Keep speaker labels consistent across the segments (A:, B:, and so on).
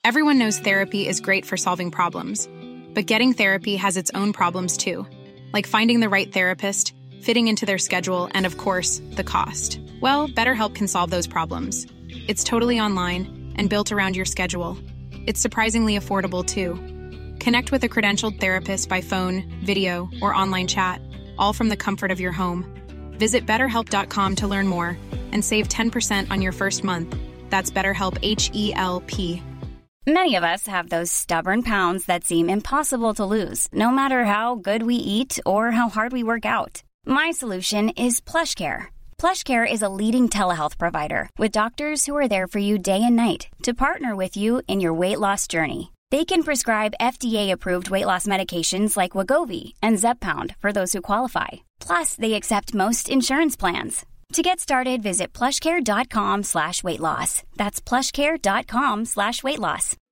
A: Everyone knows therapy is great for solving problems, but getting therapy has its own problems too, like finding the right therapist, fitting into their schedule, and of course, the cost. Well, BetterHelp can solve those problems. It's totally online and built around your schedule. It's surprisingly affordable too. Connect with a credentialed therapist by phone, video, or online chat, all from the comfort of your home. Visit BetterHelp.com to learn more and save 10% on your first month. That's BetterHelp, H-E-L-P.
B: Many of us have those stubborn pounds that seem impossible to lose, no matter how good we eat or how hard we work out. My solution is PlushCare. PlushCare is a leading telehealth provider with doctors who are there for you day and night to partner with you in your weight loss journey. They can prescribe FDA-approved weight loss medications like Wegovy and Zepbound for those who qualify. Plus, they accept most insurance plans. To get started, visit plushcare.com/weightloss. That's plushcare.com/weightloss.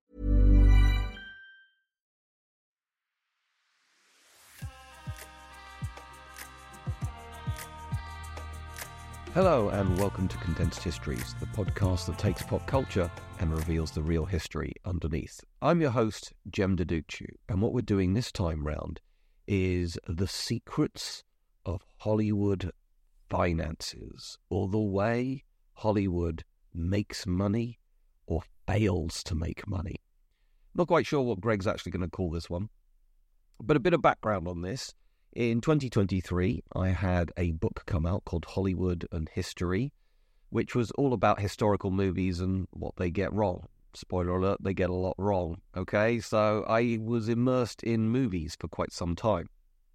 C: Hello and welcome to Condensed Histories, the podcast that takes pop culture and reveals the real history underneath. I'm your host, Jem Deducciu, and what we're doing this time round is the secrets of Hollywood finances, or the way Hollywood makes money or fails to make money. Not quite sure what Greg's actually going to call this one, but a bit of background on this. In 2023, I had a book come out called Hollywood and History, which was all about historical movies and what they get wrong. Spoiler alert, they get a lot wrong, okay? So I was immersed in movies for quite some time.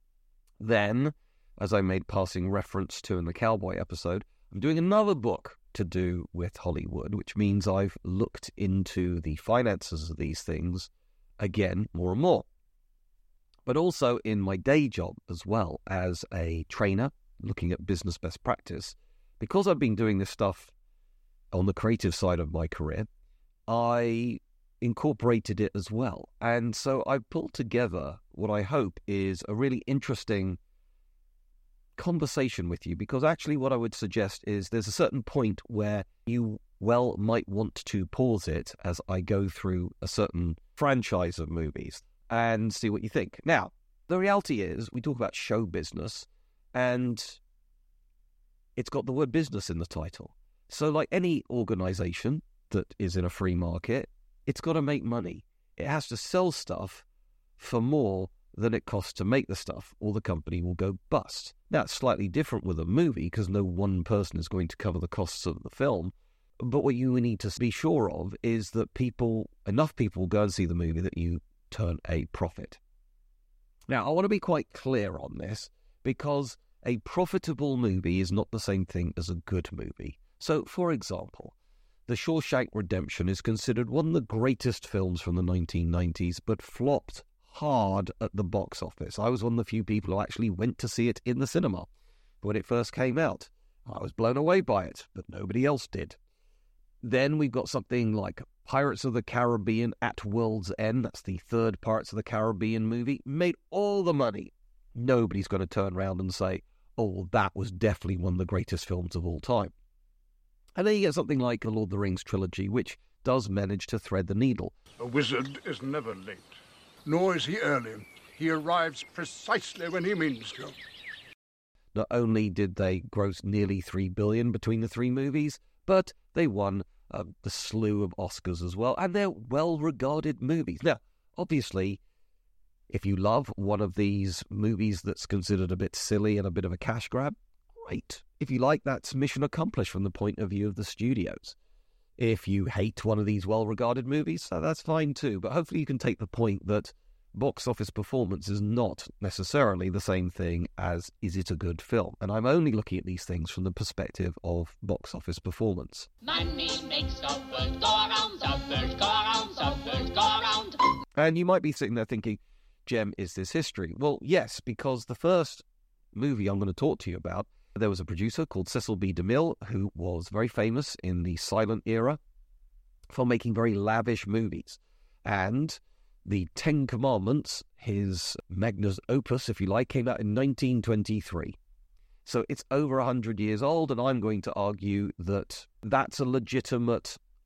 C: Then, as I made passing reference to in the Cowboy episode, I'm doing another book to do with Hollywood, which means I've looked into the finances of these things again more and more. But also in my day job as well as a trainer, looking at business best practice. Because I've been doing this stuff on the creative side of my career, I incorporated it as well. And so I've pulled together what I hope is a really interesting conversation with you, because actually what I would suggest is there's a certain point where you might want to pause it as I go through a certain franchise of movies and see what you think. Now, the reality is we talk about show business and it's got the word business in the title. So like any organization that is in a free market, it's got to make money. It has to sell stuff for more than it costs to make the stuff, or the company will go bust. Now, it's slightly different with a movie because no one person is going to cover the costs of the film. But what you need to be sure of is that enough people go and see the movie that you turn a profit. Now, I want to be quite clear on this because a profitable movie is not the same thing as a good movie. So, for example, The Shawshank Redemption is considered one of the greatest films from the 1990s, but flopped hard at the box office. I was one of the few people who actually went to see it in the cinema when it first came out. I was blown away by it, but nobody else did. Then we've got something like Pirates of the Caribbean at World's End. That's the third Pirates of the Caribbean movie. Made all the money. Nobody's going to turn around and say, oh, that was definitely one of the greatest films of all time. And then you get something like the Lord of the Rings trilogy, which does manage to thread the needle.
D: A wizard is never late, nor is he early. He arrives precisely when he means to.
C: Not only did they gross nearly $3 billion between the three movies, but they won the slew of Oscars as well, and they're well-regarded movies. Now, obviously, if you love one of these movies that's considered a bit silly and a bit of a cash grab, great. If you like, that's mission accomplished from the point of view of the studios. If you hate one of these well-regarded movies, so that's fine too. But hopefully you can take the point that box office performance is not necessarily the same thing as is it a good film. And I'm only looking at these things from the perspective of box office performance.
E: Money makes the world go around, the world go around, the world go around.
C: And you might be sitting there thinking, Jem, is this history? Well, yes, because the first movie I'm going to talk to you about, there was a producer called Cecil B. DeMille who was very famous in the silent era for making very lavish movies. And the Ten Commandments, his magnus opus, if you like, came out in 1923. So it's over 100 years old, and I'm going to argue that that's a legitimate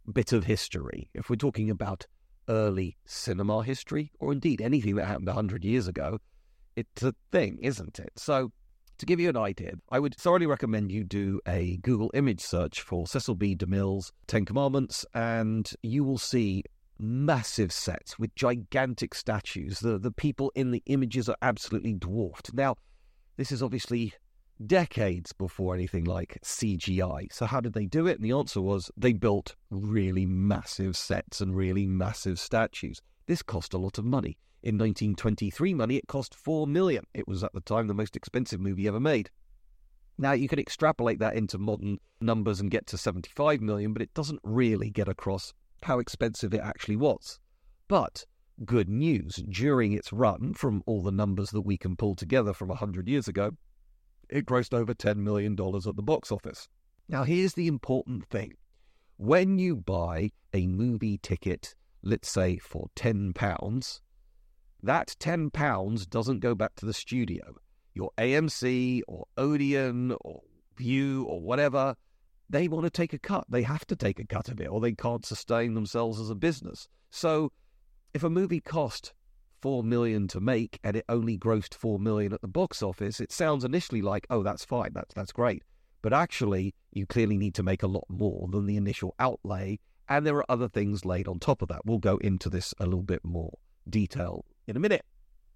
C: bit of history, if we're talking about early cinema history, or indeed anything that happened 100 years ago, it's a thing, isn't it? So to give you an idea, I would thoroughly recommend you do a Google image search for Cecil B. DeMille's Ten Commandments, and you will see massive sets with gigantic statues. The people in the images are absolutely dwarfed. Now, this is obviously decades before anything like CGI. So how did they do it? And the answer was they built really massive sets and really massive statues. This cost a lot of money. In 1923 money, it cost $4 million. It was at the time the most expensive movie ever made. Now, you can extrapolate that into modern numbers and get to $75 million, but it doesn't really get across how expensive it actually was. But good news, during its run, from all the numbers that we can pull together from 100 years ago, it grossed over $10 million at the box office. Now, here's the important thing. When you buy a movie ticket, let's say for £10, that £10 doesn't go back to the studio. Your AMC or Odeon or View or whatever, they want to take a cut. They have to take a cut of it, or they can't sustain themselves as a business. So if a movie cost $4 million to make and it only grossed $4 million at the box office, it sounds initially like, oh, that's fine, that's great. But actually, you clearly need to make a lot more than the initial outlay, and there are other things laid on top of that. We'll go into this a little bit more detail in a minute.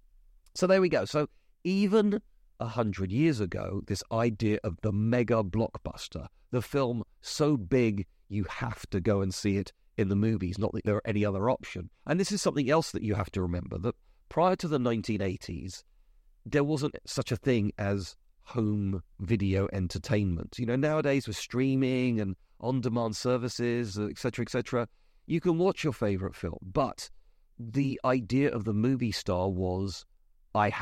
C: So there we go. So even 100 years ago, this idea of the mega blockbuster, the film so big you have to go and see it in the movies, not that there are any other option. And this is something else that you have to remember, that prior to the 1980s, there wasn't such a thing as home video entertainment. You know, nowadays with streaming and on-demand services, etc., you can watch your favorite film, but the idea of the movie star was, I'm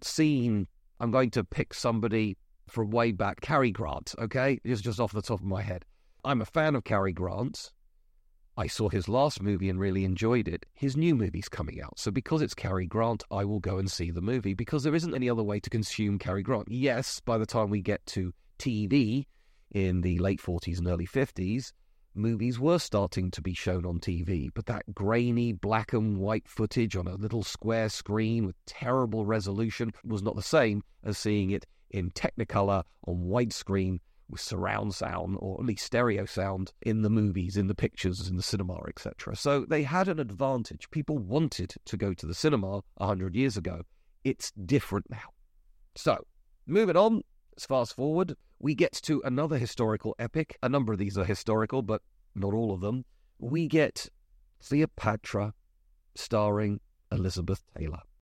C: going to pick somebody from way back, Cary Grant, okay? Just off the top of my head. I'm a fan of Cary Grant. I saw his last movie and really enjoyed it. His new movie's coming out. So because it's Cary Grant, I will go and see the movie, because there isn't any other way to consume Cary Grant. Yes, by the time we get to TV in the late 40s and early 50s, movies were starting to be shown on TV, but that grainy black and white footage on a little square screen with terrible resolution was not the same as seeing it in Technicolor on widescreen with surround sound, or at least stereo sound, in the movies, in the pictures, in the cinema, etc. So they had an advantage. People wanted to go to the cinema 100 years ago. It's different now. So, moving on, let's fast forward. We get to another historical epic. A number of these are historical, but not all of them. We get Cleopatra, starring Elizabeth Taylor.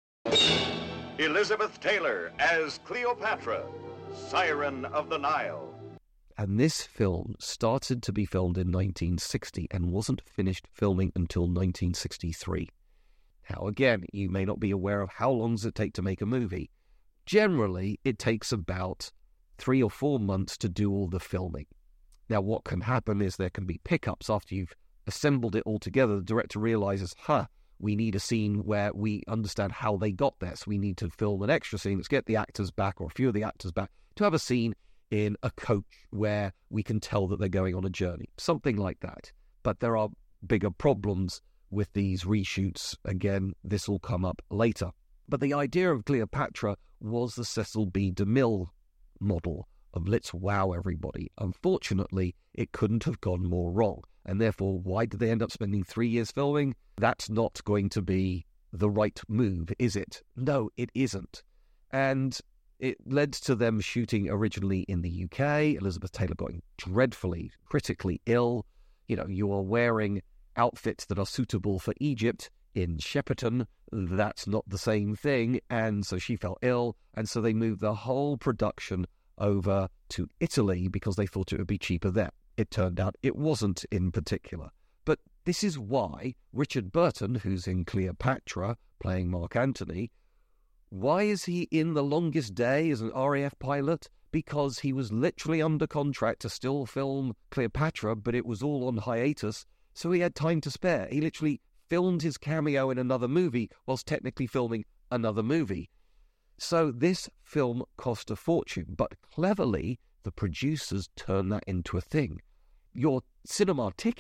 F: Elizabeth Taylor as Cleopatra, Siren of the Nile.
C: And this film started to be filmed in 1960 and wasn't finished filming until 1963. Now, again, you may not be aware of how long does it take to make a movie. Generally, it takes about 3 or 4 months to do all the filming. Now, what can happen is there can be pickups after you've assembled it all together. The director realizes, we need a scene where we understand how they got there. So we need to film an extra scene. Let's get the actors back, or a few of the actors back, to have a scene in a coach where we can tell that they're going on a journey. Something like that. But there are bigger problems with these reshoots. Again, this will come up later. But the idea of Cleopatra was the Cecil B. DeMille model of let's wow everybody. Unfortunately, it couldn't have gone more wrong. And therefore, why did they end up spending 3 years filming? That's not going to be the right move, is it? No, it isn't. And it led to them shooting originally in the UK, Elizabeth Taylor going dreadfully, critically ill. You know, you are wearing outfits that are suitable for Egypt in Shepperton. That's not the same thing. And so she fell ill. And so they moved the whole production over to Italy because they thought it would be cheaper there. It turned out it wasn't in particular. But this is why Richard Burton, who's in Cleopatra, playing Mark Antony, why is he in The Longest Day as an RAF pilot? Because he was literally under contract to still film Cleopatra, but it was all on hiatus, so he had time to spare. He literally filmed his cameo in another movie whilst technically filming another movie. So this film cost a fortune, but cleverly, the producers turned that into a thing. Your cinema ticket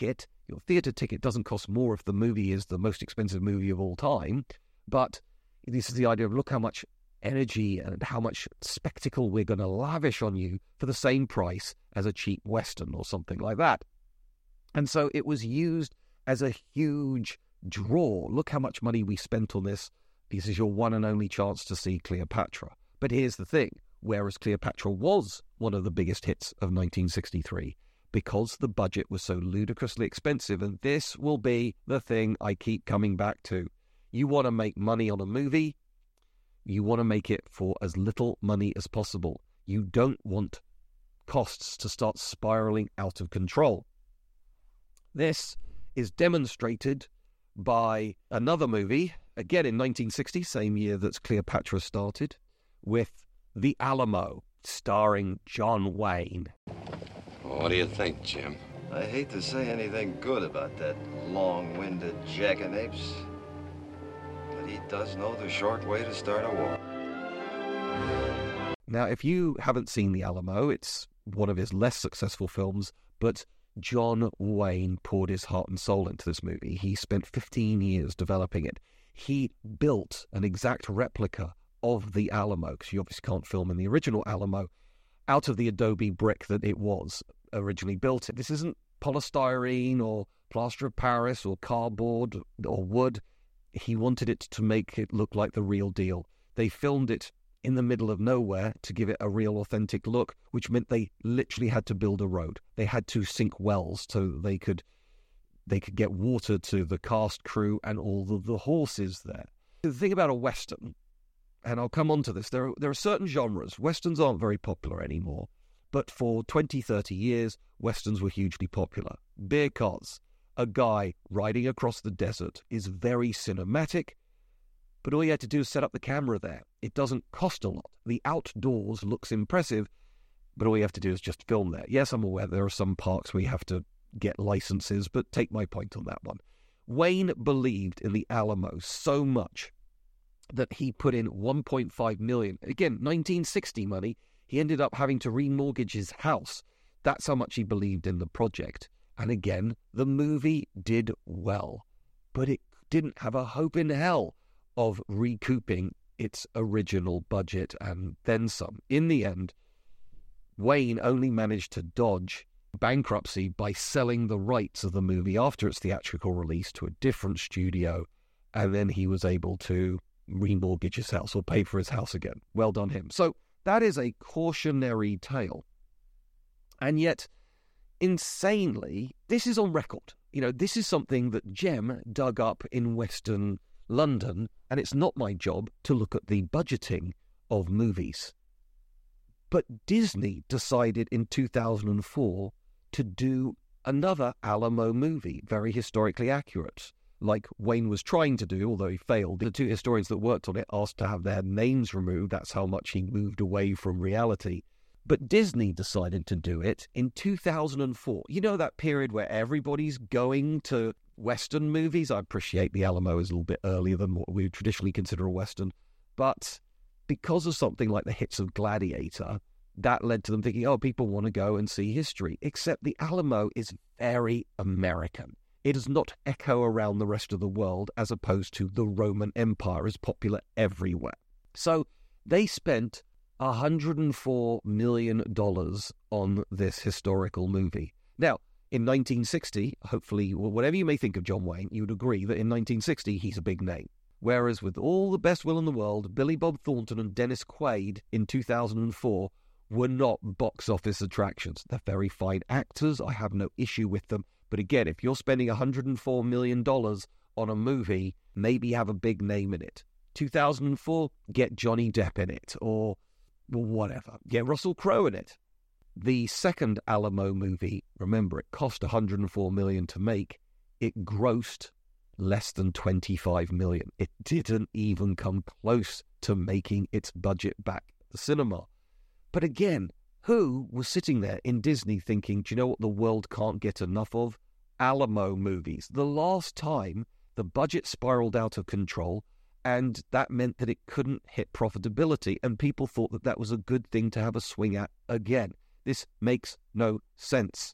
C: Your theatre ticket doesn't cost more if the movie is the most expensive movie of all time, but this is the idea of look how much energy and how much spectacle we're going to lavish on you for the same price as a cheap Western or something like that. And so it was used as a huge draw. Look how much money we spent on this. This is your one and only chance to see Cleopatra. But here's the thing, whereas Cleopatra was one of the biggest hits of 1963, because the budget was so ludicrously expensive, and this will be the thing I keep coming back to. You want to make money on a movie, you want to make it for as little money as possible. You don't want costs to start spiraling out of control. This is demonstrated by another movie, again in 1960, same year that Cleopatra started, with The Alamo, starring John Wayne.
G: What do you think, Jim?
H: I hate to say anything good about that long-winded jackanapes, but he does know the short way to start a war.
C: Now, if you haven't seen The Alamo, it's one of his less successful films, but John Wayne poured his heart and soul into this movie. He spent 15 years developing it. He built an exact replica of the Alamo, because you obviously can't film in the original Alamo, out of the adobe brick that it was originally built in. This isn't polystyrene or plaster of Paris or cardboard or wood. He wanted it to make it look like the real deal. They filmed it in the middle of nowhere to give it a real authentic look, which meant they literally had to build a road. They had to sink wells so they could get water to the cast crew and all of the horses there. The thing about a Western, and I'll come on to this, there are certain genres. Westerns aren't very popular anymore, but for 20, 30 years, Westerns were hugely popular because a guy riding across the desert is very cinematic, but all you had to do is set up the camera there. It doesn't cost a lot. The outdoors looks impressive, but all you have to do is just film there. Yes, I'm aware there are some parks where you have to get licenses, but take my point on that one. Wayne believed in the Alamo so much that he put in $1.5 million. Again, 1960 money. He ended up having to remortgage his house. That's how much he believed in the project. And again, the movie did well, but it didn't have a hope in hell of recouping its original budget and then some. In the end, Wayne only managed to dodge bankruptcy by selling the rights of the movie after its theatrical release to a different studio, and then he was able to remortgage his house or pay for his house again. Well done him. So that is a cautionary tale. And yet, insanely, this is on record. You know, this is something that Jem dug up in Western London, and it's not my job to look at the budgeting of movies. But Disney decided in 2004 to do another Alamo movie, very historically accurate, like Wayne was trying to do, although he failed. The two historians that worked on it asked to have their names removed. That's how much he moved away from reality. But Disney decided to do it in 2004. You know, that period where everybody's going to Western movies? I appreciate The Alamo is a little bit earlier than what we would traditionally consider a Western. But because of something like the hits of Gladiator, that led to them thinking, oh, people want to go and see history. Except The Alamo is very American. It does not echo around the rest of the world, as opposed to the Roman Empire is popular everywhere. So they spent $104 million on this historical movie. Now, in 1960, hopefully, whatever you may think of John Wayne, you would agree that in 1960, he's a big name. Whereas with all the best will in the world, Billy Bob Thornton and Dennis Quaid in 2004 were not box office attractions. They're very fine actors. I have no issue with them. But again, if you're spending $104 million on a movie, maybe have a big name in it. 2004, get Johnny Depp in it, or whatever. Get Russell Crowe in it. The second Alamo movie, remember, it cost $104 million to make. It grossed less than $25 million. It didn't even come close to making its budget back at the cinema. But again, who was sitting there in Disney thinking, do you know what the world can't get enough of? Alamo movies. The last time the budget spiraled out of control, and that meant that it couldn't hit profitability, and people thought that that was a good thing to have a swing at again. This makes no sense.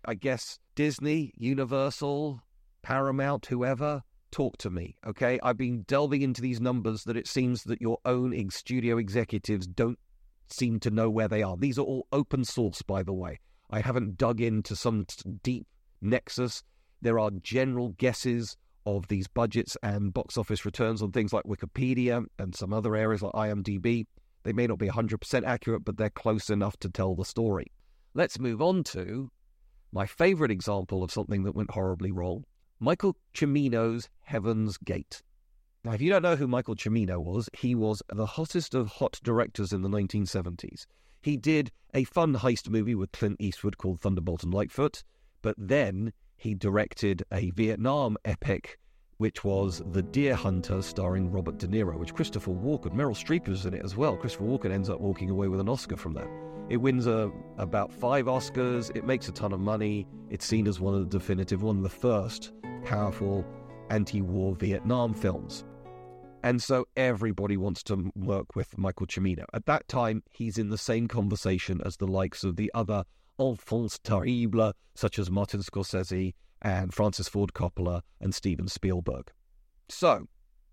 C: I guess Disney, Universal, Paramount, whoever, talk to me, okay? I've been delving into these numbers that it seems that your own studio executives don't seem to know where they are. These are all open source, by the way. I haven't dug into some deep nexus. There are general guesses of these budgets and box office returns on things like Wikipedia and some other areas like IMDb. They may not be 100% accurate, but they're close enough to tell the story. Let's move on to my favorite example of something that went horribly wrong, Michael Cimino's Heaven's Gate. Now, if you don't know who Michael Cimino was, he was the hottest of hot directors in the 1970s. He did a fun heist movie with Clint Eastwood called Thunderbolt and Lightfoot, but then he directed a Vietnam epic, which was The Deer Hunter, starring Robert De Niro, which Christopher Walken, Meryl Streep was in it as well. Christopher Walken ends up walking away with an Oscar from that. It wins about 5 Oscars. It makes a ton of money. It's seen as one of the first powerful anti-war Vietnam films. And so everybody wants to work with Michael Cimino. At that time, he's in the same conversation as the likes of the other enfants terribles, such as Martin Scorsese and Francis Ford Coppola and Steven Spielberg. So,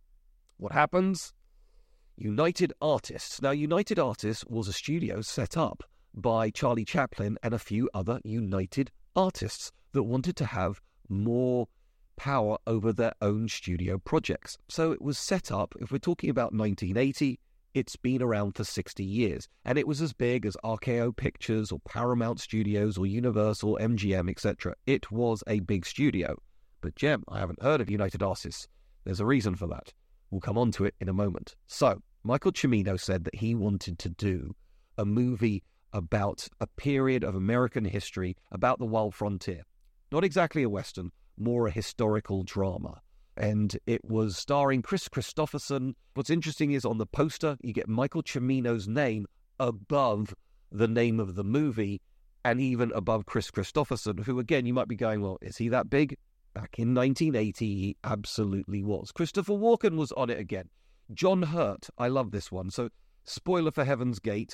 C: what happens? United Artists. Now, United Artists was a studio set up by Charlie Chaplin and a few other United Artists that wanted to have more power over their own studio projects. So it was set up, if we're talking about 1980, it's been around for 60 years, and it was as big as RKO Pictures or Paramount Studios or Universal, MGM, etc. It was a big studio. But Jem, I haven't heard of United Artists. There's a reason for that. We'll come on to it in a moment. So, Michael Cimino said that he wanted to do a movie about a period of American history, about the wild frontier. Not exactly a Western, more a historical drama. And it was starring Chris Christopherson. What's interesting is on the poster, you get Michael Cimino's name above the name of the movie and even above Chris Christopherson, who, again, you might be going, well, is he that big? Back in 1980, he absolutely was. Christopher Walken was on it again. John Hurt, I love this one. So, spoiler for Heaven's Gate.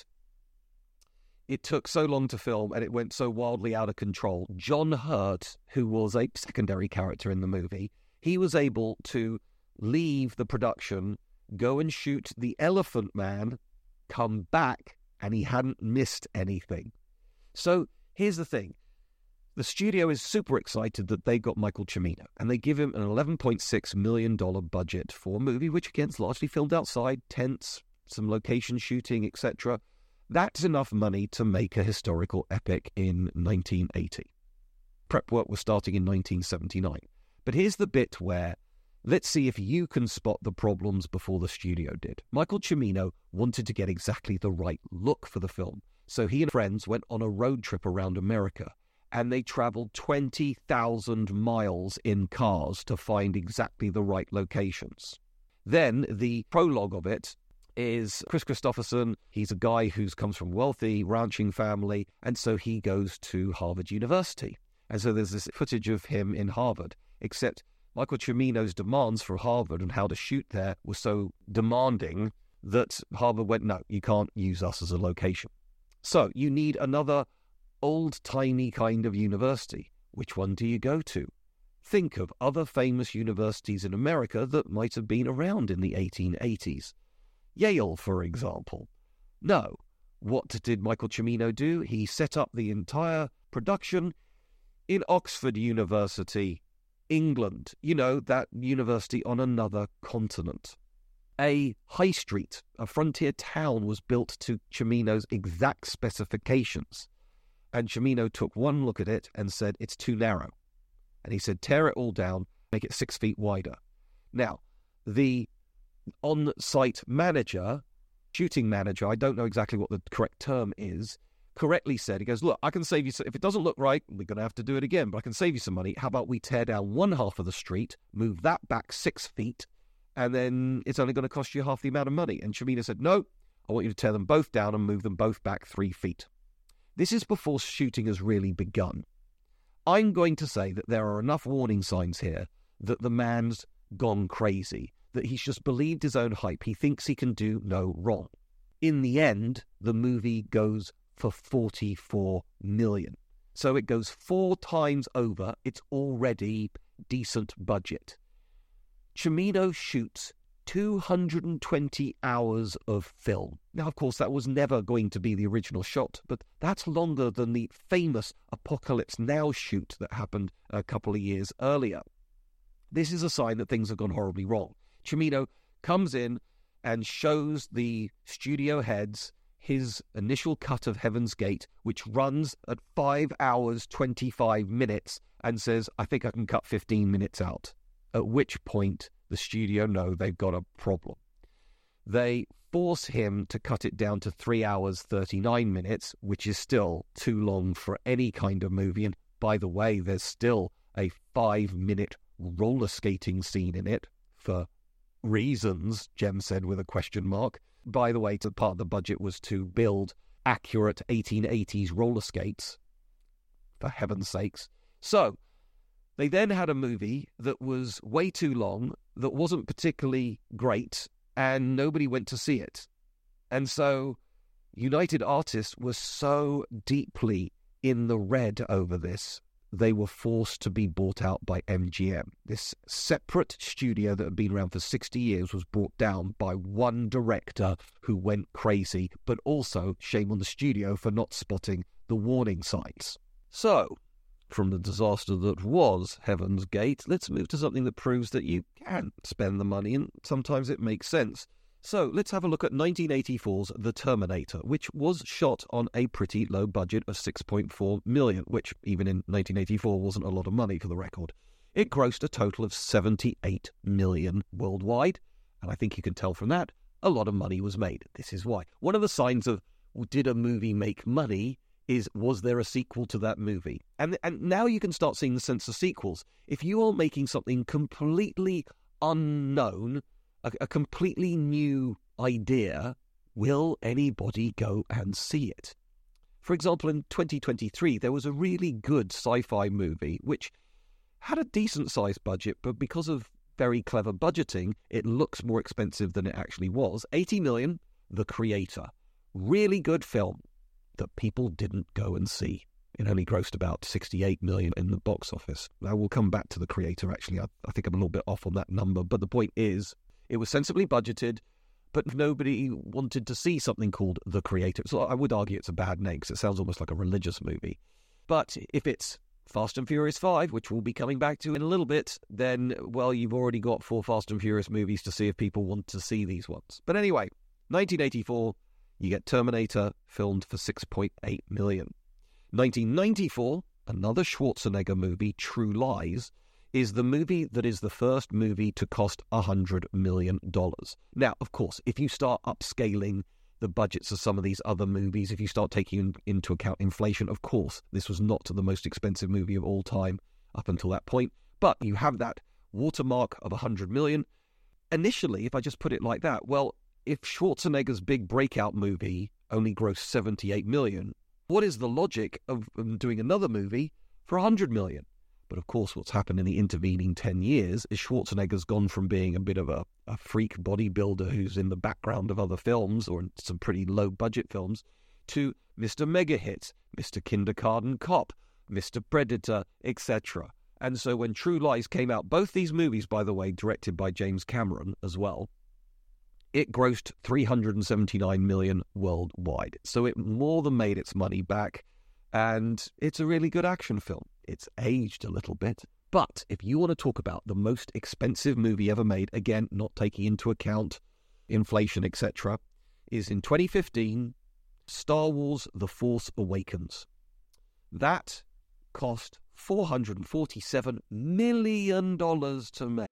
C: It took so long to film and it went so wildly out of control. John Hurt, who was a secondary character in the movie, he was able to leave the production, go and shoot The Elephant Man, come back, and he hadn't missed anything. So here's the thing. The studio is super excited that they got Michael Cimino, and they give him an $11.6 million budget for a movie, which again is largely filmed outside, tents, some location shooting, etc. That's enough money to make a historical epic in 1980. Prep work was starting in 1979. But here's the bit where, let's see if you can spot the problems before the studio did. Michael Cimino wanted to get exactly the right look for the film, so he and friends went on a road trip around America, and they traveled 20,000 miles in cars to find exactly the right locations. Then the prologue of it is Chris Christopherson. He's a guy who comes from a wealthy ranching family, and so he goes to Harvard University. And so there's this footage of him in Harvard, except Michael Cimino's demands for Harvard and how to shoot there were so demanding that Harvard went, no, you can't use us as a location. So you need another old-timey kind of university. Which one do you go to? Think of other famous universities in America that might have been around in the 1880s. Yale, for example. No. What did Michael Cimino do? He set up the entire production in Oxford University, England. You know, that university on another continent. A high street, a frontier town was built to Cimino's exact specifications. And Cimino took one look at it and said, it's too narrow. And he said, tear it all down, make it 6 feet wider. Now, the on-site manager, shooting manager, I don't know exactly what the correct term is, correctly said, he goes, look, I can save you, if it doesn't look right, we're going to have to do it again, but I can save you some money. How about we tear down one half of the street, move that back 6 feet, and then it's only going to cost you half the amount of money. And Cimino said, no, I want you to tear them both down and move them both back 3 feet. This is before shooting has really begun. I'm going to say that there are enough warning signs here that the man's gone crazy, that he's just believed his own hype. He thinks he can do no wrong. In the end, the movie goes for $44 million. So it goes 4 times over its already decent budget. Cimino shoots 220 hours of film. Now, of course, that was never going to be the original shot, but that's longer than the famous Apocalypse Now shoot that happened a couple of years earlier. This is a sign that things have gone horribly wrong. Cimino comes in and shows the studio heads his initial cut of Heaven's Gate, which runs at 5 hours, 25 minutes, and says, I think I can cut 15 minutes out. At which point, the studio know they've got a problem. They force him to cut it down to 3 hours, 39 minutes, which is still too long for any kind of movie. And by the way, there's still a 5-minute roller skating scene in it for reasons, Jem said with a question mark. By the way, part of the budget was to build accurate 1880s roller skates, for heaven's sakes. So, they then had a movie that was way too long, that wasn't particularly great, and nobody went to see it. And so, United Artists was so deeply in the red over this, they were forced to be bought out by MGM. This separate studio that had been around for 60 years was brought down by one director who went crazy, but also shame on the studio for not spotting the warning signs. So, from the disaster that was Heaven's Gate, let's move to something that proves that you can spend the money, and sometimes it makes sense. So let's have a look at 1984's The Terminator, which was shot on a pretty low budget of $6.4 million, which even in 1984 wasn't a lot of money for the record. It grossed a total of $78 million worldwide, and I think you can tell from that, a lot of money was made. This is why. One of the signs of, did a movie make money, is, was there a sequel to that movie? And now you can start seeing the sense of sequels. If you are making something completely unknown, a completely new idea, will anybody go and see it? For example, in 2023, there was a really good sci-fi movie which had a decent-sized budget, but because of very clever budgeting, it looks more expensive than it actually was. $80 million, The Creator. Really good film that people didn't go and see. It only grossed about $68 million in the box office. Now, we'll come back to The Creator, actually. I think I'm a little bit off on that number, but the point is, it was sensibly budgeted, but nobody wanted to see something called The Creator. So I would argue it's a bad name, because it sounds almost like a religious movie. But if it's Fast and Furious 5, which we'll be coming back to in a little bit, then, well, you've already got 4 Fast and Furious movies to see if people want to see these ones. But anyway, 1984, you get Terminator, filmed for $6.8 million. 1994, another Schwarzenegger movie, True Lies, is the movie that is the first movie to cost $100 million. Now, of course, if you start upscaling the budgets of some of these other movies, if you start taking into account inflation, of course, this was not the most expensive movie of all time up until that point. But you have that watermark of $100 million. Initially, if I just put it like that, well, if Schwarzenegger's big breakout movie only grossed $78 million, what is the logic of doing another movie for $100 million? But of course, what's happened in the intervening 10 years is Schwarzenegger's gone from being a bit of a freak bodybuilder who's in the background of other films or in some pretty low-budget films to Mr. Mega Hit, Mr. Kindergarten Cop, Mr. Predator, etc. And so when True Lies came out, both these movies, by the way, directed by James Cameron as well, it grossed $379 million worldwide. So it more than made its money back, and it's a really good action film. It's aged a little bit. But if you want to talk about the most expensive movie ever made, again, not taking into account inflation, etc., is in 2015, Star Wars The Force Awakens. That cost $447 million to make.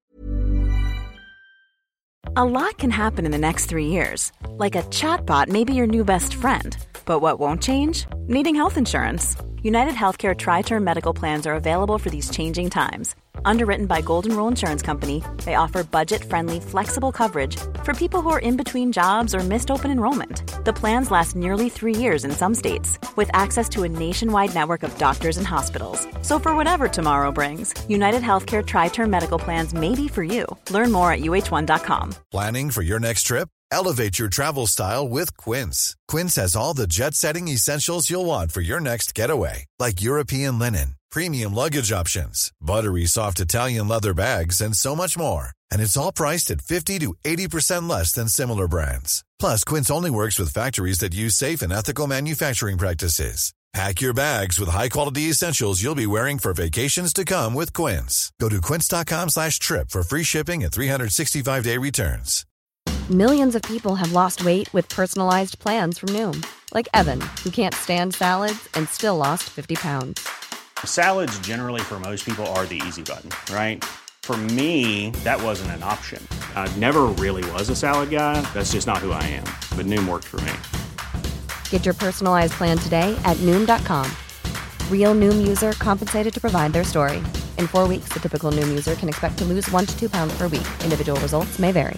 I: A lot can happen in the next 3 years. Like a chatbot may be your new best friend. But what won't change? Needing health insurance. United Healthcare Tri-Term Medical Plans are available for these changing times. Underwritten by Golden Rule Insurance Company, they offer budget-friendly, flexible coverage for people who are in between jobs or missed open enrollment. The plans last nearly 3 years in some states, with access to a nationwide network of doctors and hospitals. So for whatever tomorrow brings, United Healthcare Tri-Term Medical Plans may be for you. Learn more at uh1.com.
J: Planning for your next trip? Elevate your travel style with Quince. Quince has all the jet-setting essentials you'll want for your next getaway, like European linen, premium luggage options, buttery soft Italian leather bags, and so much more. And it's all priced at 50 to 80% less than similar brands. Plus, Quince only works with factories that use safe and ethical manufacturing practices. Pack your bags with high-quality essentials you'll be wearing for vacations to come with Quince. Go to quince.com/trip for free shipping and 365-day returns.
K: Millions of people have lost weight with personalized plans from Noom. Like Evan, who can't stand salads and still lost 50 pounds.
L: Salads generally for most people are the easy button, right? For me, that wasn't an option. I never really was a salad guy. That's just not who I am. But Noom worked for me.
K: Get your personalized plan today at Noom.com. Real Noom user compensated to provide their story. In 4 weeks, the typical Noom user can expect to lose 1 to 2 pounds per week. Individual results may vary.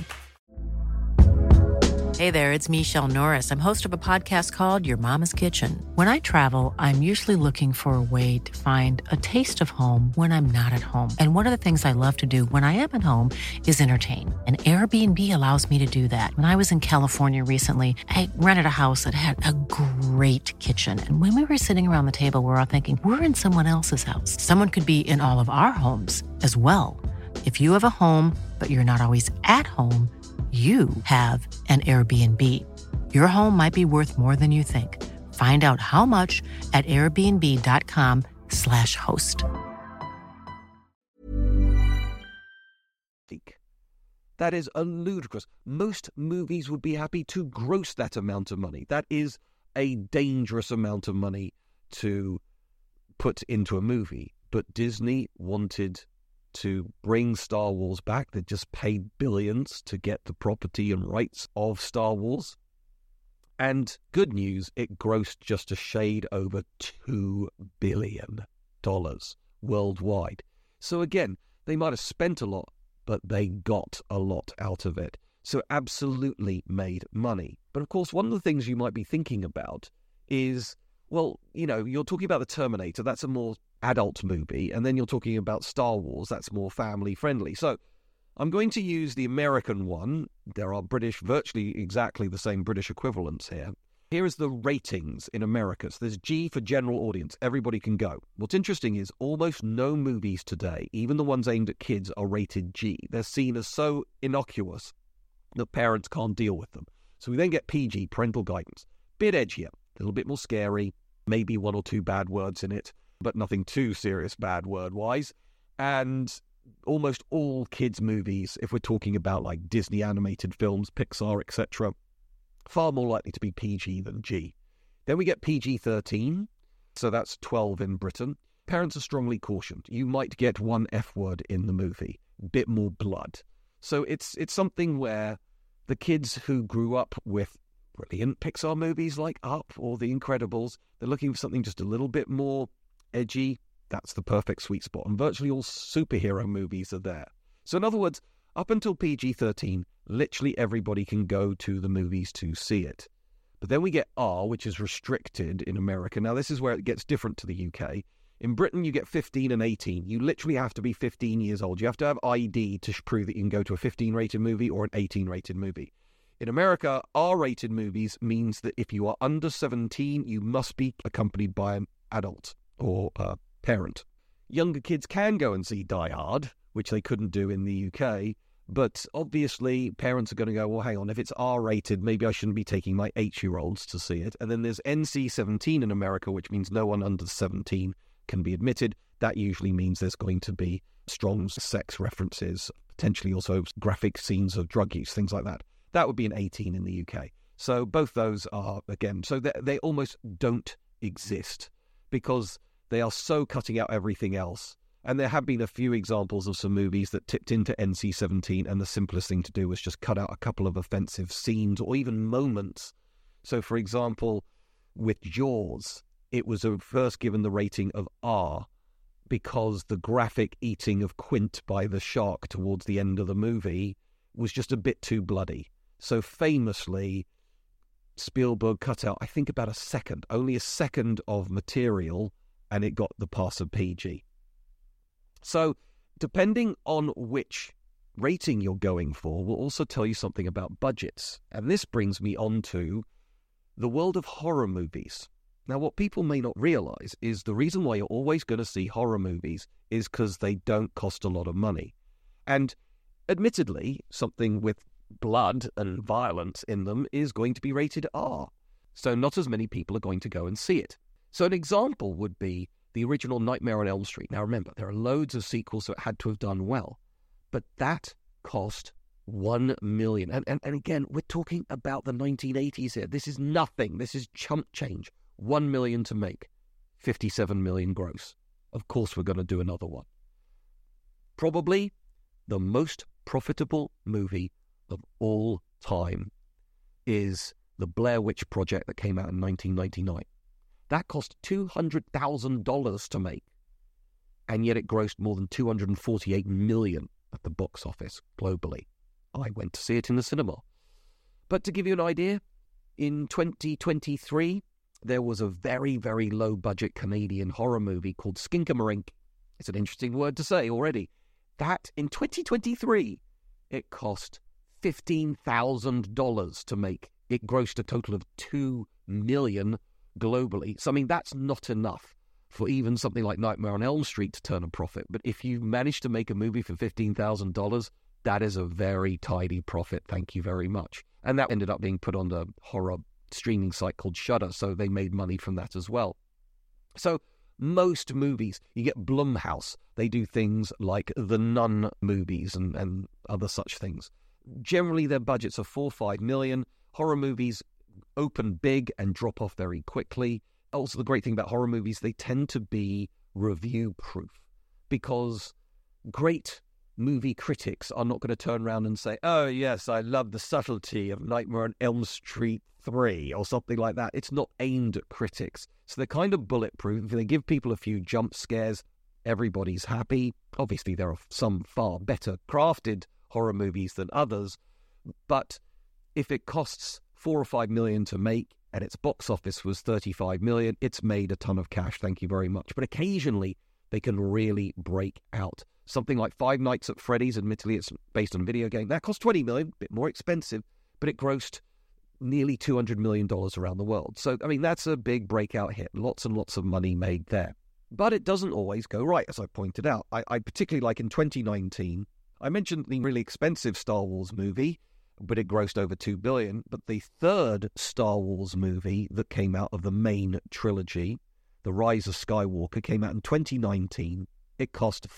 M: Hey there, it's Michelle Norris. I'm host of a podcast called Your Mama's Kitchen. When I travel, I'm usually looking for a way to find a taste of home when I'm not at home. And one of the things I love to do when I am at home is entertain. And Airbnb allows me to do that. When I was in California recently, I rented a house that had a great kitchen. And when we were sitting around the table, we were all thinking, we're in someone else's house. Someone could be in all of our homes as well. If you have a home, but you're not always at home, you have an Airbnb. Your home might be worth more than you think. Find out how much at airbnb.com/host.
C: That is a ludicrous. Most movies would be happy to gross that amount of money. That is a dangerous amount of money to put into a movie. But Disney wanted to bring Star Wars back. They just paid billions to get the property and rights of Star Wars. And good news, it grossed just a shade over $2 billion worldwide. So again, they might have spent a lot, but they got a lot out of it. So absolutely made money. But of course, one of the things you might be thinking about is, well, you know, you're talking about the Terminator. That's a more adult movie, and then you're talking about Star Wars, that's more family friendly. So I'm going to use the American one. There are virtually exactly the same British equivalents here. Here is the ratings in America. So there's G for general audience, everybody can go. What's interesting is almost no movies today, even the ones aimed at kids, are rated G. They're seen as so innocuous that parents can't deal with them. So we then get PG, parental guidance. Bit edgier, a little bit more scary, maybe 1 or 2 bad words in it, but nothing too serious bad word-wise. And almost all kids' movies, if we're talking about like Disney animated films, Pixar, etc., far more likely to be PG than G. Then we get PG-13, so that's 12 in Britain. Parents are strongly cautioned. You might get 1 F-word in the movie, bit more blood. So it's something where the kids who grew up with brilliant Pixar movies like Up or The Incredibles, they're looking for something just a little bit more edgy. That's the perfect sweet spot. And virtually all superhero movies are there. So in other words, up until PG-13, literally everybody can go to the movies to see it. But then we get R, which is restricted in America. Now, this is where it gets different to the UK. In Britain, you get 15 and 18. You literally have to be 15 years old. You have to have ID to prove that you can go to a 15-rated movie or an 18-rated movie. In America, R-rated movies means that if you are under 17, you must be accompanied by an adult or a parent. Younger kids can go and see Die Hard, which they couldn't do in the UK, but obviously parents are going to go, well, hang on, if it's R-rated, maybe I shouldn't be taking my 8-year-olds to see it. And then there's NC-17 in America, which means no one under 17 can be admitted. That usually means there's going to be strong sex references, potentially also graphic scenes of drug use, things like that. That would be an 18 in the UK. So both those are, again, so they almost don't exist because they are so cutting out everything else. And there have been a few examples of some movies that tipped into NC-17, and the simplest thing to do was just cut out a couple of offensive scenes or even moments. So, for example, with Jaws, it was first given the rating of R because the graphic eating of Quint by the shark towards the end of the movie was just a bit too bloody. So famously, Spielberg cut out, I think, about only a second of material, and it got the pass of PG. So, depending on which rating you're going for will also tell you something about budgets. And this brings me on to the world of horror movies. Now, what people may not realize is the reason why you're always going to see horror movies is because they don't cost a lot of money. And admittedly, something with blood and violence in them is going to be rated R. So not as many people are going to go and see it. So an example would be the original Nightmare on Elm Street. Now remember, there are loads of sequels, so it had to have done well. But that cost $1 million. And again, we're talking about the 1980s here. This is nothing. This is chump change. $1 million to make, $57 million gross. Of course, we're going to do another one. Probably the most profitable movie of all time is the Blair Witch Project that came out in 1999. That cost $200,000 to make, and yet it grossed more than $248 million at the box office globally. I went to see it in the cinema. But to give you an idea, in 2023, there was a very, very low-budget Canadian horror movie called Skinkamarink. It's an interesting word to say already. That, in 2023, it cost $15,000 to make. It grossed a total of $2 million globally. So, I mean, that's not enough for even something like Nightmare on Elm Street to turn a profit. But if you manage to make a movie for $15,000, that is a very tidy profit. Thank you very much. And that ended up being put on the horror streaming site called Shudder, so they made money from that as well. So most movies, you get Blumhouse, they do things like the Nun movies and other such things. Generally, their budgets are $4 or $5 million. Horror movies open big and drop off very quickly. Also, the great thing about horror movies, they tend to be review-proof because great movie critics are not going to turn around and say, oh, yes, I love the subtlety of Nightmare on Elm Street 3 or something like that. It's not aimed at critics. So they're kind of bulletproof. If they give people a few jump scares, everybody's happy. Obviously, there are some far better crafted horror movies than others. But if it costs $4 or $5 million to make and its box office was $35 million, it's made a ton of cash. Thank you very much. But occasionally, they can really break out. Something like Five Nights at Freddy's, admittedly it's based on a video game, that cost $20 million, a bit more expensive, but it grossed nearly $200 million around the world. So, I mean, that's a big breakout hit. Lots and lots of money made there. But it doesn't always go right, as I pointed out. I particularly like in 2019, I mentioned the really expensive Star Wars movie, but it grossed over $2 billion. But the third Star Wars movie that came out of the main trilogy, The Rise of Skywalker, came out in 2019. It cost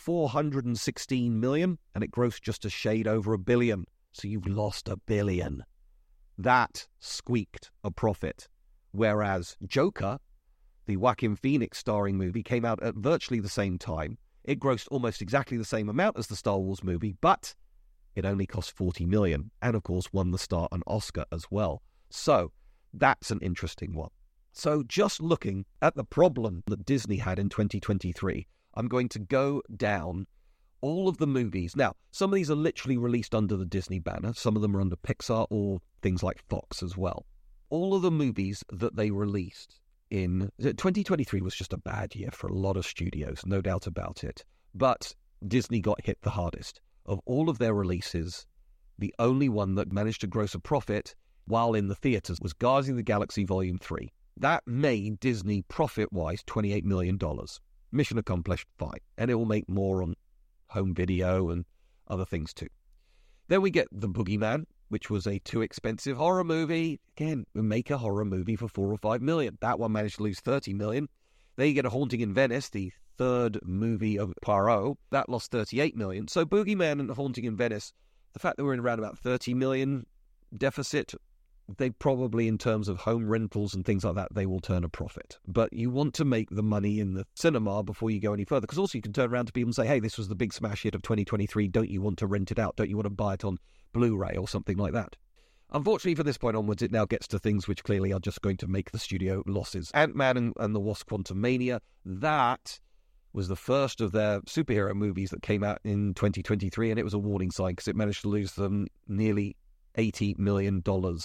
C: $416 million, and it grossed just a shade over $1 billion. So you've lost $1 billion. That squeaked a profit. Whereas Joker, the Joaquin Phoenix starring movie, came out at virtually the same time. It grossed almost exactly the same amount as the Star Wars movie, but it only cost $40 million, and of course won the Star and Oscar as well. So that's an interesting one. So just looking at the problem that Disney had in 2023, I'm going to go down all of the movies. Now, some of these are literally released under the Disney banner. Some of them are under Pixar or things like Fox as well. All of the movies that they released in 2023 was just a bad year for a lot of studios, no doubt about it. But Disney got hit the hardest. Of all of their releases, the only one that managed to gross a profit while in the theaters was Guardians of the Galaxy Volume 3. That made Disney, profit-wise, $28 million. Mission accomplished, fine. And it will make more on home video and other things too. Then we get The Boogeyman, which was a too expensive horror movie. Again, we make a horror movie for $4 or $5 million. That one managed to lose $30 million. Then you get A Haunting in Venice, the third movie of Poirot. That lost $38 million. So Boogeyman and A Haunting in Venice, the fact that we're in around about $30 million deficit, they probably, in terms of home rentals and things like that, they will turn a profit. But you want to make the money in the cinema before you go any further, because also you can turn around to people and say, hey, this was the big smash hit of 2023. Don't you want to rent it out? Don't you want to buy it on Blu-ray or something like that? Unfortunately, from this point onwards, it now gets to things which clearly are just going to make the studio losses. Ant-Man and the Wasp: Quantumania, that was the first of their superhero movies that came out in 2023, and it was a warning sign because it managed to lose them nearly $80 million.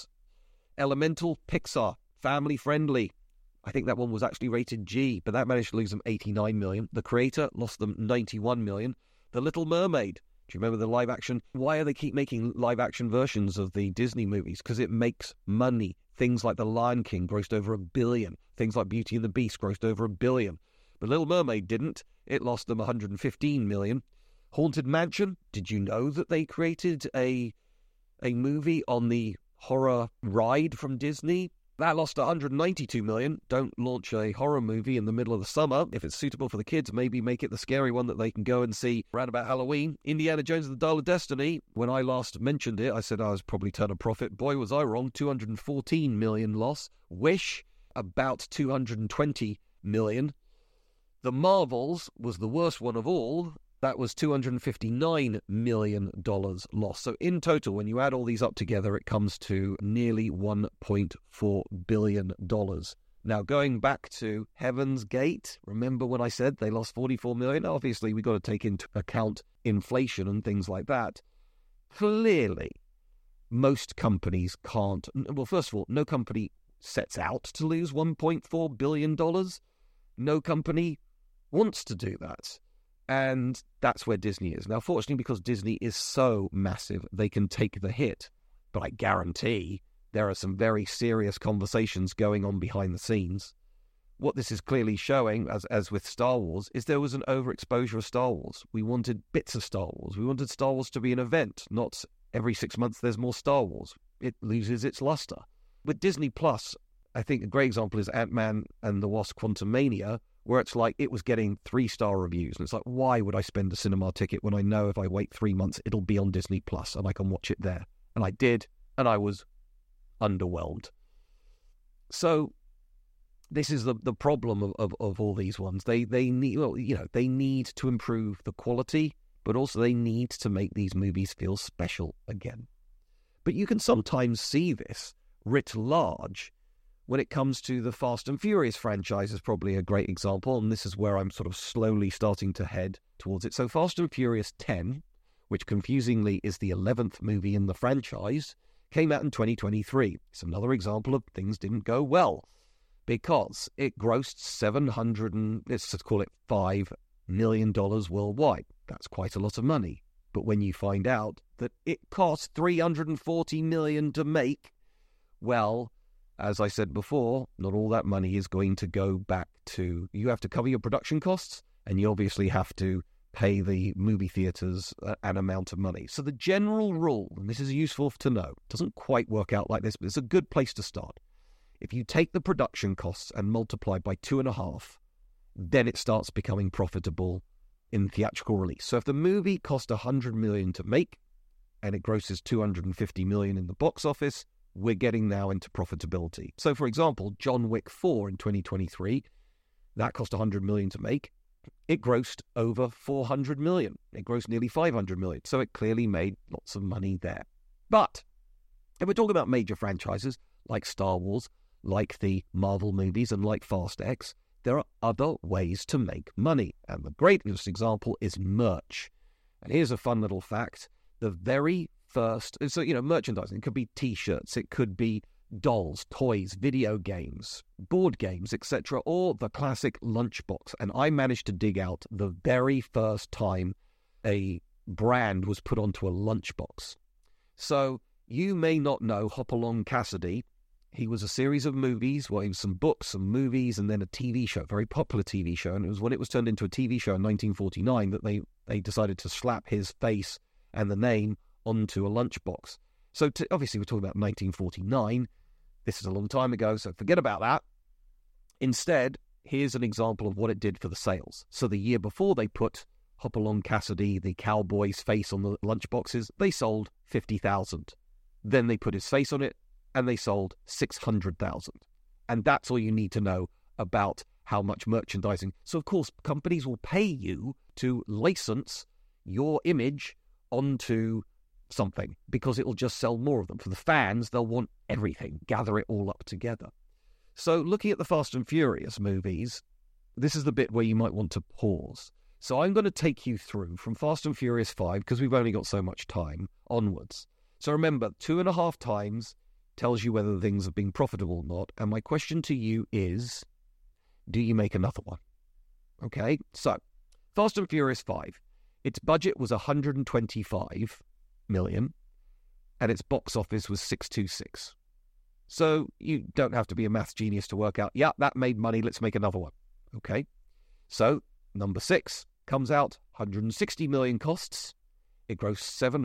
C: Elemental, Pixar, family-friendly. I think that one was actually rated G, but that managed to lose them $89 million. The Creator lost them $91 million. The Little Mermaid, Do you remember the live action? Why do they keep making live action versions of the Disney movies? Because it makes money. Things like The Lion King grossed over $1 billion. Things like Beauty and the Beast grossed over $1 billion. But Little Mermaid didn't. It lost them $115 million. Haunted Mansion, did you know that they created a movie on the horror ride from Disney? That lost $192 million. Don't launch a horror movie in the middle of the summer. If it's suitable for the kids, maybe make it the scary one that they can go and see around about Halloween. Indiana Jones and the Dial of Destiny, when I last mentioned it, I said I was probably turn a profit. Boy, was I wrong. $214 million loss. Wish, about $220 million. The Marvels was the worst one of all. That was $259 million loss. So in total, when you add all these up together, it comes to nearly $1.4 billion. Now, going back to Heaven's Gate, remember when I said they lost $44 million? Obviously, we've got to take into account inflation and things like that. Clearly, most companies can't. Well, first of all, no company sets out to lose $1.4 billion. No company wants to do that. And that's where Disney is. Now, fortunately, because Disney is so massive, they can take the hit. But I guarantee there are some very serious conversations going on behind the scenes. What this is clearly showing, as with Star Wars, is there was an overexposure of Star Wars. We wanted bits of Star Wars. We wanted Star Wars to be an event, not every 6 months there's more Star Wars. It loses its luster. With Disney Plus, I think a great example is Ant-Man and the Wasp: Quantumania, where it's like it was getting 3-star reviews. And it's like, why would I spend a cinema ticket when I know if I wait 3 months, it'll be on Disney Plus and I can watch it there? And I did, and I was underwhelmed. So this is the problem of all these ones. They need, well, you know, they need to improve the quality, but also they need to make these movies feel special again. But you can sometimes see this writ large when it comes to the Fast and Furious franchise, is probably a great example, and this is where I'm sort of slowly starting to head towards it. So Fast and Furious 10, which confusingly is the 11th movie in the franchise, came out in 2023. It's another example of things didn't go well because it grossed $5 million worldwide. That's quite a lot of money. But when you find out that it cost $340 million to make, well, as I said before, not all that money is going to go back to... You have to cover your production costs, and you obviously have to pay the movie theaters an amount of money. So the general rule, and this is useful to know, doesn't quite work out like this, but it's a good place to start. If you take the production costs and multiply by 2.5, then it starts becoming profitable in theatrical release. So if the movie cost $100 million to make, and it grosses $250 million in the box office, we're getting now into profitability. So, for example, John Wick 4 in 2023, that cost $100 million to make. It grossed over $400 million. It grossed nearly $500 million. So it clearly made lots of money there. But if we're talking about major franchises like Star Wars, like the Marvel movies, and like Fast X, there are other ways to make money. And the greatest example is merch. And here's a fun little fact. The very first, so, you know, merchandising, it could be T-shirts, it could be dolls, toys, video games, board games, etc., or the classic lunchbox. And I managed to dig out the very first time a brand was put onto a lunchbox. So you may not know Hopalong Cassidy. He was a series of movies, well, he was some books, some movies, and then a TV show, very popular TV show. And it was when it was turned into a TV show in 1949 that they decided to slap his face and the name onto a lunchbox. So obviously we're talking about 1949. This is a long time ago, so forget about that. Instead, here's an example of what it did for the sales. So the year before they put Hopalong Cassidy, the cowboy's face on the lunchboxes, they sold 50,000. Then they put his face on it, and they sold 600,000. And that's all you need to know about how much merchandising. So, of course, companies will pay you to license your image onto something because it will just sell more of them. For the fans, they'll want everything, gather it all up together. So looking at the Fast and Furious movies, this is the bit where you might want to pause. So I'm going to take you through from Fast and Furious 5, because we've only got so much time, onwards. So remember, 2.5 times tells you whether things have been profitable or not. And my question to you is, do you make another one? Okay, so Fast and Furious 5. Its budget was 125 million, and its box office was 626. So you don't have to be a maths genius to work out, yeah, that made money, let's make another one. Okay, so number 6 comes out, 160 million costs. It grossed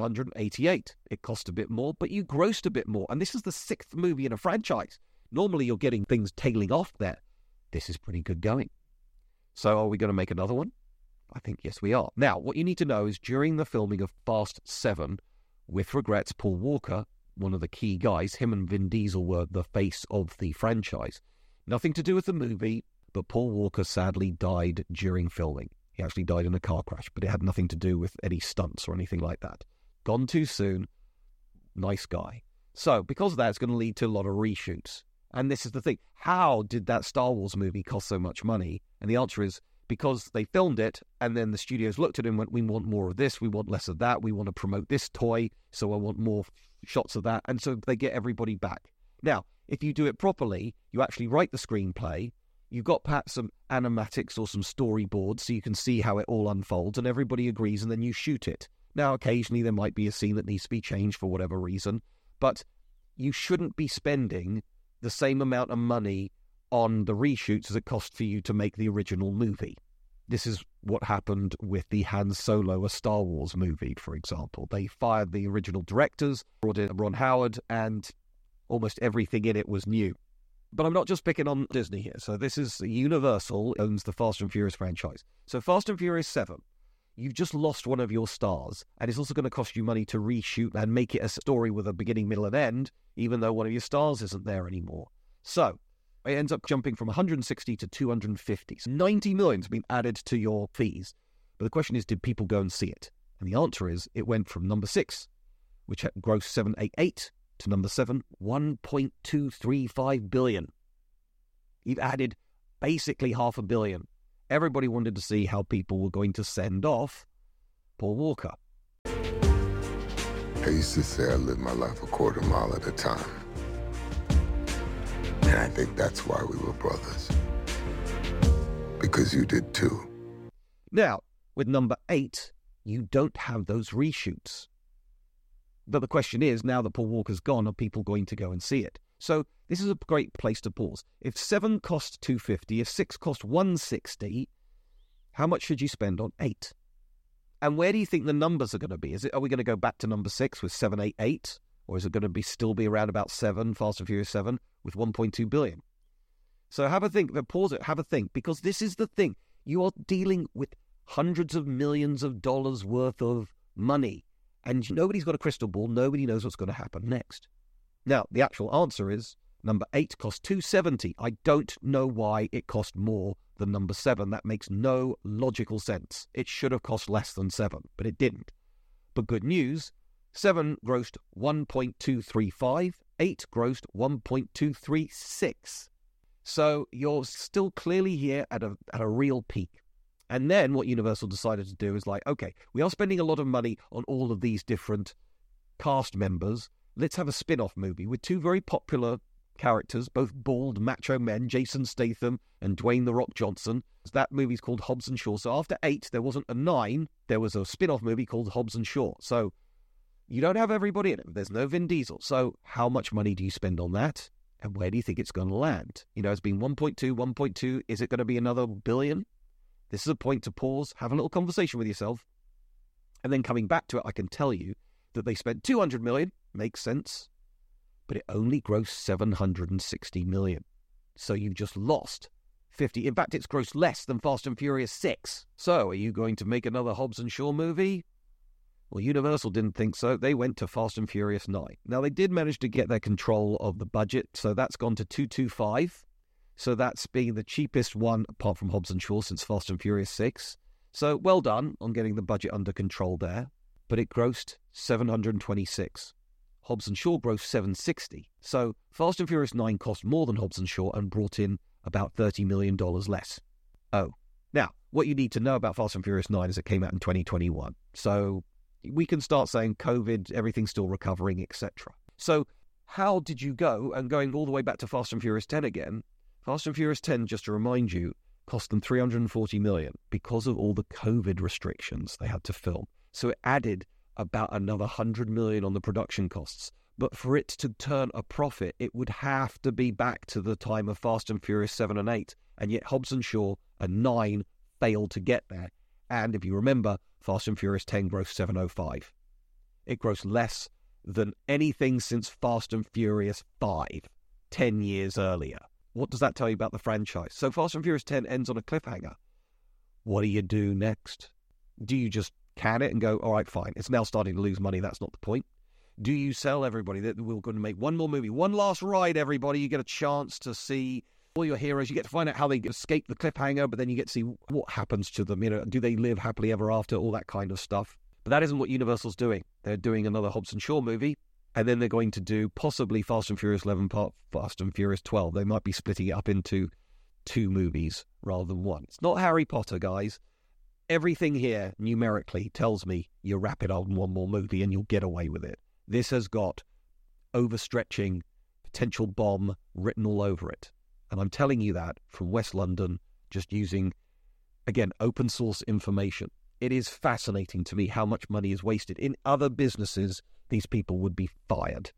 C: 788. It cost a bit more, but you grossed a bit more. And this is the 6th movie in a franchise. Normally you're getting things tailing off there. This is pretty good going. So are we going to make another one? I think yes, we are. Now, what you need to know is during the filming of Fast 7, with regrets, Paul Walker, one of the key guys, him and Vin Diesel were the face of the franchise. Nothing to do with the movie, but Paul Walker sadly died during filming. He actually died in a car crash, but it had nothing to do with any stunts or anything like that. Gone too soon. Nice guy. So, because of that, it's going to lead to a lot of reshoots. And this is the thing. How did that Star Wars movie cost so much money? And the answer is because they filmed it, and then the studios looked at it and went, we want more of this, we want less of that, we want to promote this toy, so I want more shots of that. And so they get everybody back. Now, if you do it properly, you actually write the screenplay, you've got perhaps some animatics or some storyboards so you can see how it all unfolds and everybody agrees and then you shoot it. Now, occasionally there might be a scene that needs to be changed for whatever reason, but you shouldn't be spending the same amount of money on the reshoots as it cost for you to make the original movie. This is what happened with the Han Solo, a Star Wars movie, for example. They fired the original directors, brought in Ron Howard, and almost everything in it was new. But I'm not just picking on Disney here. So this is Universal owns the Fast and Furious franchise. So Fast and Furious 7, you've just lost one of your stars, and it's also going to cost you money to reshoot and make it a story with a beginning, middle, and end, even though one of your stars isn't there anymore. So it ends up jumping from 160 to 250. So 90 million has been added to your fees. But the question is, did people go and see it? And the answer is, it went from number 6, which had grossed 788, to number 7, 1.235 billion. You've added basically $500 million. Everybody wanted to see how people were going to send off Paul Walker.
N: I used to say I lived my life a quarter mile at a time. And I think that's why we were brothers. Because you did too.
C: Now, with number 8, you don't have those reshoots. But the question is, now that Paul Walker's gone, are people going to go and see it? So this is a great place to pause. If 7 cost 250, if 6 cost 160, how much should you spend on 8? And where do you think the numbers are going to be? Are we going to go back to number 6 with 788? Or is it going to still be around about 7, Fast and Furious 7, with 1.2 billion? So have a think, but pause it, have a think, because this is the thing. You are dealing with hundreds of millions of dollars worth of money. And nobody's got a crystal ball. Nobody knows what's going to happen next. Now, the actual answer is number 8 cost 270. I don't know why it cost more than number 7. That makes no logical sense. It should have cost less than 7, but it didn't. But good news, 7 grossed 1.235, 8 grossed 1.236. So you're still clearly here at a real peak. And then what Universal decided to do is like, okay, we are spending a lot of money on all of these different cast members. Let's have a spin-off movie with 2 very popular characters, both bald macho men, Jason Statham and Dwayne "The Rock" Johnson. That movie's called Hobbs and Shaw. So after 8, there wasn't a 9. There was a spin-off movie called Hobbs and Shaw. So you don't have everybody in it. There's no Vin Diesel. So how much money do you spend on that? And where do you think it's going to land? You know, it's been 1.2. Is it going to be another billion? This is a point to pause, have a little conversation with yourself, and then coming back to it, I can tell you that they spent 200 million, makes sense, but it only grossed 760 million. So you've just lost 50. In fact, it's grossed less than Fast and Furious 6. So are you going to make another Hobbs and Shaw movie? Well, Universal didn't think so. They went to Fast and Furious 9. Now, they did manage to get their control of the budget, so that's gone to 225. So that's being the cheapest one, apart from Hobbs and Shaw, since Fast and Furious 6. So well done on getting the budget under control there. But it grossed 726. Hobbs and Shaw grossed 760. So Fast and Furious 9 cost more than Hobbs and Shaw and brought in about $30 million less. Oh, now, what you need to know about Fast and Furious 9 is it came out in 2021. So we can start saying COVID, everything's still recovering, etc. So how did you go? And going all the way back to Fast and Furious 10 again, Fast and Furious 10, just to remind you, cost them $340 million because of all the COVID restrictions they had to film. So it added about another $100 million on the production costs. But for it to turn a profit, it would have to be back to the time of Fast and Furious 7 and 8. And yet Hobbs and Shaw and 9 failed to get there. And if you remember, Fast and Furious 10 grossed 705. It grossed less than anything since Fast and Furious 5, 10 years earlier. What does that tell you about the franchise? So Fast and Furious 10 ends on a cliffhanger. What do you do next? Do you just can it and go, all right, fine, it's now starting to lose money, that's not the point? Do you sell everybody that we're going to make one more movie, one last ride, everybody? You get a chance to see all your heroes. You get to find out how they escape the cliffhanger, but then you get to see what happens to them. You know, do they live happily ever after? All that kind of stuff. But that isn't what Universal's doing. They're doing another Hobbs and Shaw movie, and then they're going to do possibly Fast and Furious 11 part Fast and Furious 12. They might be splitting it up into 2 movies rather than 1. It's not Harry Potter, guys. Everything here numerically tells me you wrap it on 1 more movie and you'll get away with it. This has got overstretching, potential bomb written all over it. And I'm telling you that from West London, just using, again, open source information. It is fascinating to me how much money is wasted. In other businesses, these people would be fired.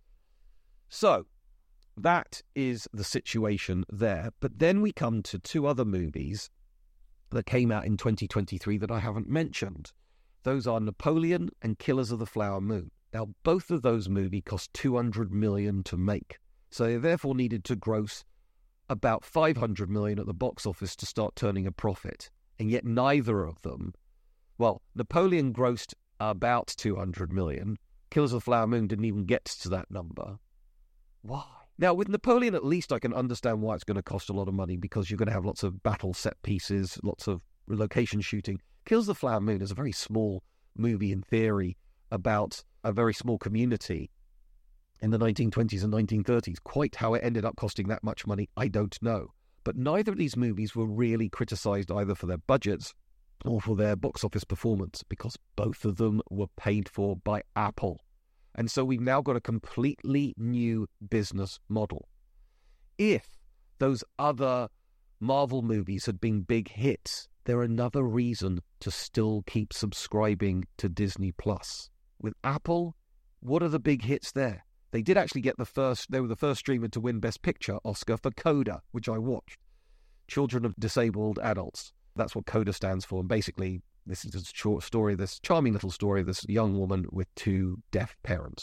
C: So, that is the situation there. But then we come to 2 other movies that came out in 2023 that I haven't mentioned. Those are Napoleon and Killers of the Flower Moon. Now, both of those movies cost $200 million to make. So they therefore needed to gross about $500 million at the box office to start turning a profit. And yet neither of them, well, Napoleon grossed about $200 million. Killers of the Flower Moon didn't even get to that number. Why? Now, with Napoleon, at least I can understand why it's going to cost a lot of money, because you're going to have lots of battle set pieces, lots of location shooting. Killers of the Flower Moon is a very small movie in theory about a very small community in the 1920s and 1930s. Quite how it ended up costing that much money, I don't know. But neither of these movies were really criticised either for their budgets or for their box office performance, because both of them were paid for by Apple. And so we've now got a completely new business model. If those other Marvel movies had been big hits, they're another reason to still keep subscribing to Disney+. With Apple, what are the big hits there? They did actually get they were the first streamer to win Best Picture Oscar for Coda, which I watched. Children of Disabled Adults. That's what Coda stands for. And basically, this is a short story, this charming little story of this young woman with 2 deaf parents.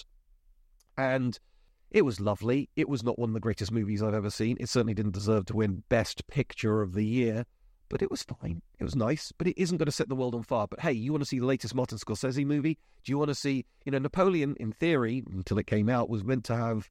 C: And it was lovely. It was not one of the greatest movies I've ever seen. It certainly didn't deserve to win Best Picture of the Year, but it was fine. It was nice, but it isn't going to set the world on fire. But hey, you want to see the latest Martin Scorsese movie? Do you want to see, Napoleon, in theory, until it came out, was meant to have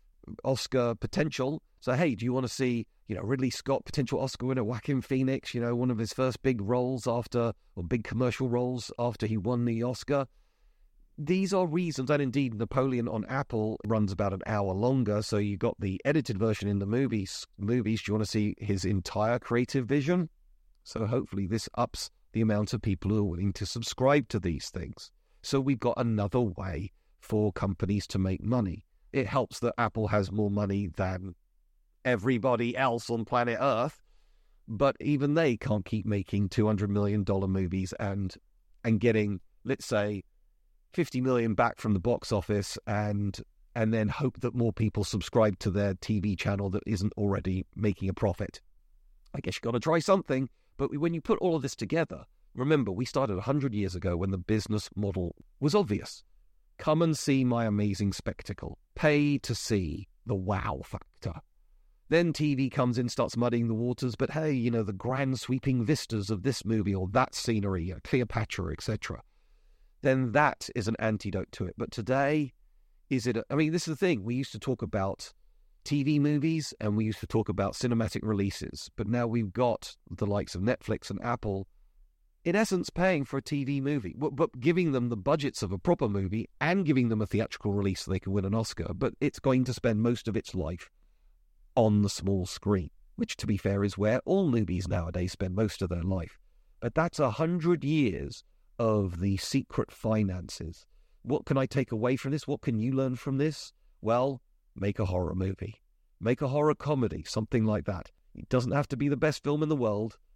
C: Oscar potential. So, hey, do you want to see, Ridley Scott, potential Oscar winner, Joaquin Phoenix, one of his first big roles big commercial roles after he won the Oscar? These are reasons, and indeed Napoleon on Apple runs about an hour longer, so you got the edited version in the movies. Do you want to see his entire creative vision? So hopefully this ups the amount of people who are willing to subscribe to these things. So we've got another way for companies to make money. It helps that Apple has more money than everybody else on planet Earth, but even they can't keep making $200 million movies and getting, let's say, $50 million back from the box office and then hope that more people subscribe to their TV channel that isn't already making a profit. I guess you've got to try something. But when you put all of this together, remember, we started 100 years ago when the business model was obvious. Come and see my amazing spectacle. Pay to see the wow factor. Then TV comes in, starts muddying the waters, but hey, the grand sweeping vistas of this movie or that scenery, Cleopatra, etc. Then that is an antidote to it. But today, this is the thing. We used to talk about TV movies and we used to talk about cinematic releases, but now we've got the likes of Netflix and Apple, in essence, paying for a TV movie, but giving them the budgets of a proper movie and giving them a theatrical release so they can win an Oscar. But it's going to spend most of its life on the small screen, which, to be fair, is where all movies nowadays spend most of their life. But that's 100 years of the secret finances. What can I take away from this? What can you learn from this? Well, make a horror movie. Make a horror comedy, something like that. It doesn't have to be the best film in the world.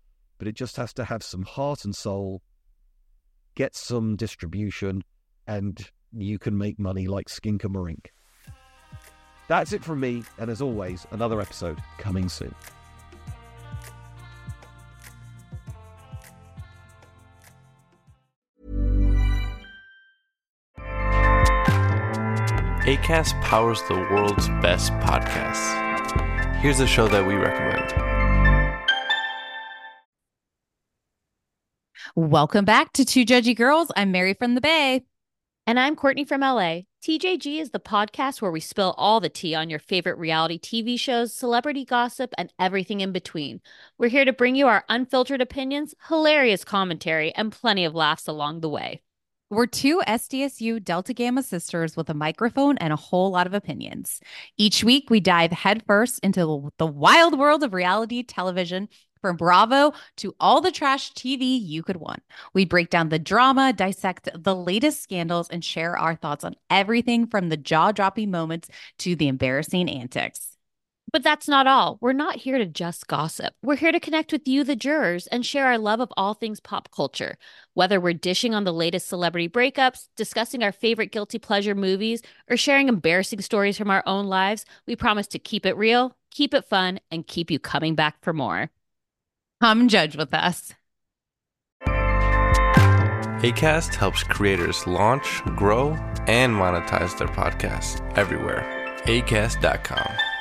C: but it just has to have some heart and soul, get some distribution, and you can make money like Skinker-Marink. That's it from me, and as always, another episode coming soon.
O: Acast powers the world's best podcasts. Here's a show that we recommend.
P: Welcome back to Two Judgy Girls. I'm Mary from the Bay.
Q: And I'm Courtney from LA. TJG is the podcast where we spill all the tea on your favorite reality TV shows, celebrity gossip, and everything in between. We're here to bring you our unfiltered opinions, hilarious commentary, and plenty of laughs along the way.
P: We're two SDSU Delta Gamma sisters with a microphone and a whole lot of opinions. Each week, we dive headfirst into the wild world of reality television, from Bravo to all the trash TV you could want. We break down the drama, dissect the latest scandals, and share our thoughts on everything from the jaw-dropping moments to the embarrassing antics.
Q: But that's not all. We're not here to just gossip. We're here to connect with you, the jurors, and share our love of all things pop culture. Whether we're dishing on the latest celebrity breakups, discussing our favorite guilty pleasure movies, or sharing embarrassing stories from our own lives, we promise to keep it real, keep it fun, and keep you coming back for more.
P: Come judge with us.
O: Acast helps creators launch, grow, and monetize their podcasts everywhere. Acast.com.